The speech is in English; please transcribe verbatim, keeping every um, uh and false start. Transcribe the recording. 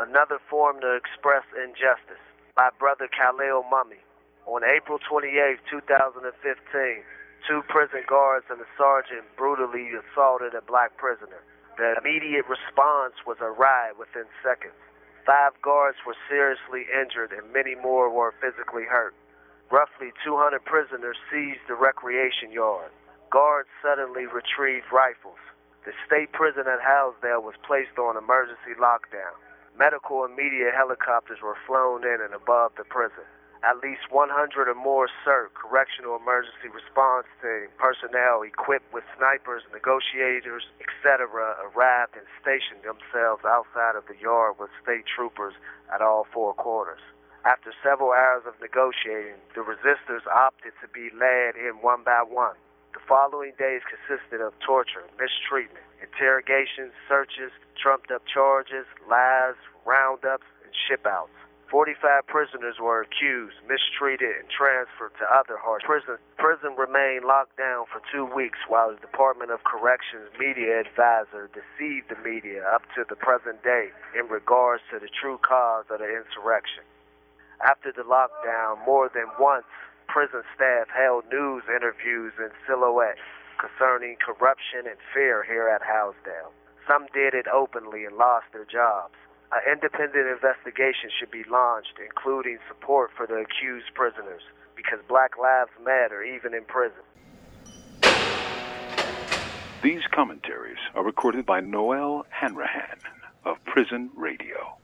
Another form to express injustice by Brother Khalil Mummy. On April twenty-eighth, two thousand fifteen, two prison guards and a sergeant brutally assaulted a black prisoner. The immediate response was a riot within seconds. Five guards were seriously injured and many more were physically hurt. Roughly two hundred prisoners seized the recreation yard. Guards suddenly retrieved rifles. The state prison at Hillsdale was placed on emergency lockdown. Medical and media helicopters were flown in and above the prison. At least one hundred or more C E R C, Correctional Emergency Response Team, personnel equipped with snipers, negotiators, et cetera arrived and stationed themselves outside of the yard with state troopers at all four corners. After several hours of negotiating, the resistors opted to be led in one by one. The following days consisted of torture, mistreatment, interrogations, searches, trumped-up charges, lies, roundups, and ship-outs. forty-five prisoners were accused, mistreated, and transferred to other harsh prisons. Prison remained locked down for two weeks while the Department of Corrections media advisor deceived the media up to the present day in regards to the true cause of the insurrection. After the lockdown, more than once, prison staff held news interviews in Silhouette concerning corruption and fear here at Hillsdale. Some did it openly and lost their jobs. An independent investigation should be launched, including support for the accused prisoners, because Black Lives Matter even in prison. These commentaries are recorded by Noel Hanrahan of Prison Radio.